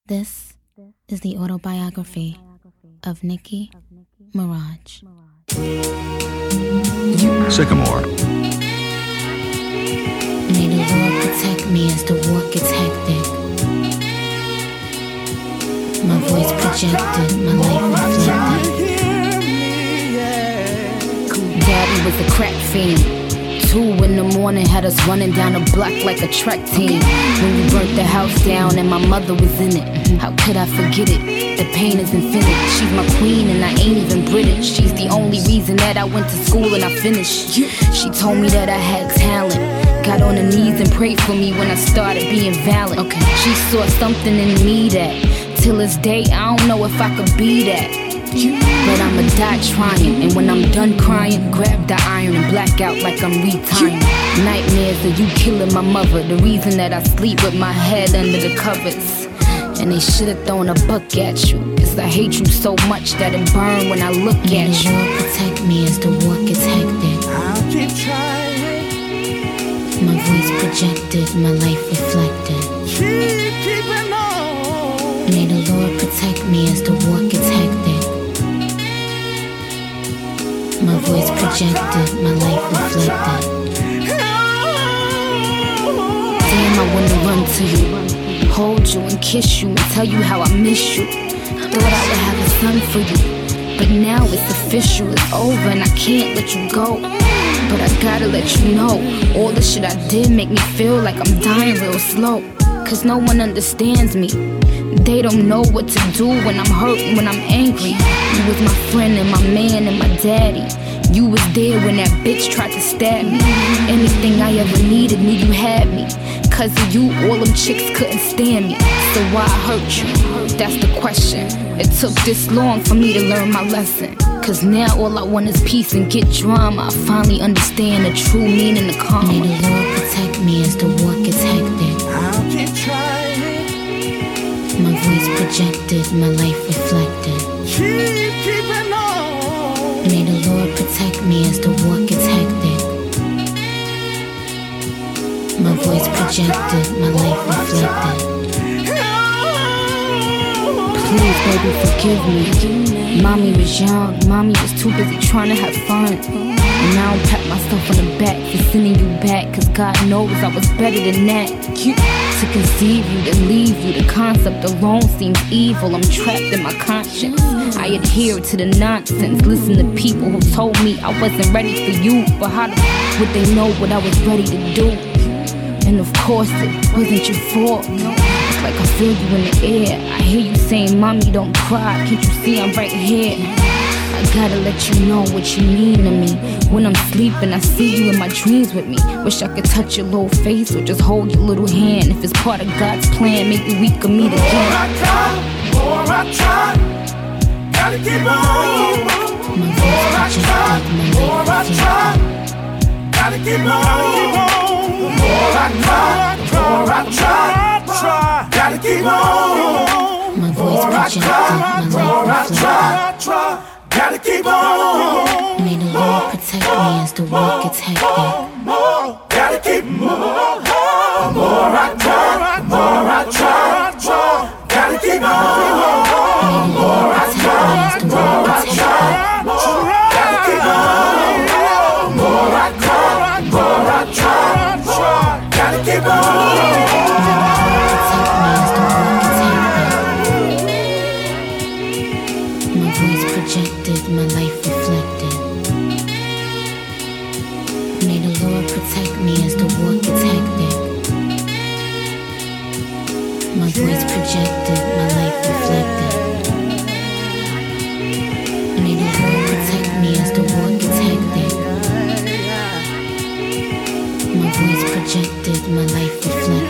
This is the autobiography of Nicki Minaj. Sycamore. May the Lord protect me as the war gets hectic. My voice projected, my life reflected. Daddy was a crack fiend. 2 in the morning had us running down the block like a track team. When we burnt the house down and my mother was in it. How could I forget it? The pain is infinite. She's my queen and I ain't even British. She's the only reason that I went to school and I finished. She told me that I had talent. Got on her knees and prayed for me when I started being valiant. She saw something in me that, till this day, I don't know if I could be that. But I'ma die trying, and when I'm done crying, grab the iron and black out like I'm retiring. Nightmares of you killing my mother, the reason that I sleep with my head under the covers. And they should've thrown a buck at you, cause I hate you so much that it burn when I look at you. Lord protect me as the war gets hectic. I'll keep trying. My voice projected, my life reflected. Keeping on. May the Lord protect me as the war gets hectic. My voice projected, my life reflected. Damn, I wanna run to you, hold you and kiss you and tell you how I miss you. Thought I would have a son for you, but now it's official, it's over and I can't let you go. But I gotta let you know, all the shit I did make me feel like I'm dying real slow. Cause no one understands me. They don't know what to do when I'm hurt and when I'm angry. You was my friend and my man and my daddy. You was there when that bitch tried to stab me. Anything I ever needed, knew you had me. Cause of you, all them chicks couldn't stand me. So why hurt you? That's the question. It took this long for me to learn my lesson. Cause now all I want is peace and get drama. I finally understand the true meaning of karma. May the Lord protect me as the war gets hectic. I'll keep trying. My voice projected, my life reflected. Keeping on. May the Lord protect me as the war gets hectic. My voice projected, my life reflected. Please, baby, forgive me. Mommy was young, mommy was too busy trying to have fun. And now I pat myself on the back for sending you back. Cause God knows I was better than that. To conceive you, to leave you, the concept alone seems evil. I'm trapped in my conscience. I adhere to the nonsense. Listen to people who told me I wasn't ready for you. But how would they know what I was ready to do? And of course it wasn't your fault. It's like I feel you in the air. I hear you saying, mommy, don't cry. Can't you see I'm right here? I gotta let you know what you mean to me. When I'm sleeping, I see you in my dreams with me. Wish I could touch your little face or just hold your little hand. If it's part of God's plan, maybe we could meet again. More I try, gotta keep on. My voice projected, my life reflected. Gotta keep on. More I try, gotta keep on. My voice projected, my life reflected. Gotta keep on. May the Lord protect me as the war gets hectic. Gotta keep more. More I try. Gotta keep on. May the Lord protect me as the war gets hectic. Gotta keep on. More I try. Gotta keep on. Projected, my life reflected. May the Lord protect me as the war gets hectic. My voice projected, my life reflected. May the Lord protect me as the war gets hectic. My voice projected, my life reflected.